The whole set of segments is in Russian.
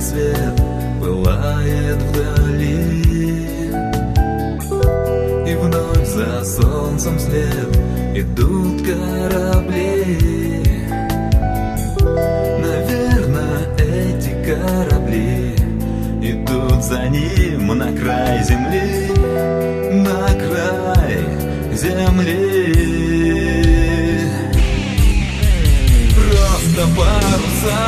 Красный свет пылает вдали, и вновь за солнцем вслед идут корабли. Наверное, эти корабли идут за ним на край земли, на край земли. Просто паруса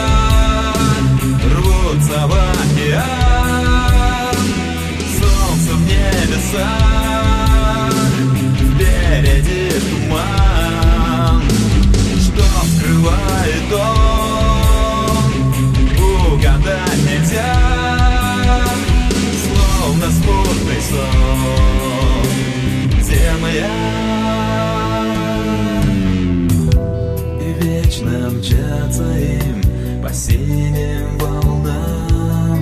рвутся в океан, солнце в небесах, впереди туман. Что скрывает он, угадать нельзя, словно смутный сон земля. И вечно мчатся им по синим волнам,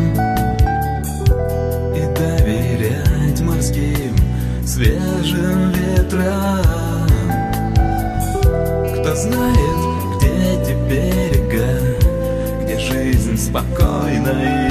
и доверять морским свежим ветрам. Кто знает, где эти берега, где жизнь спокойна и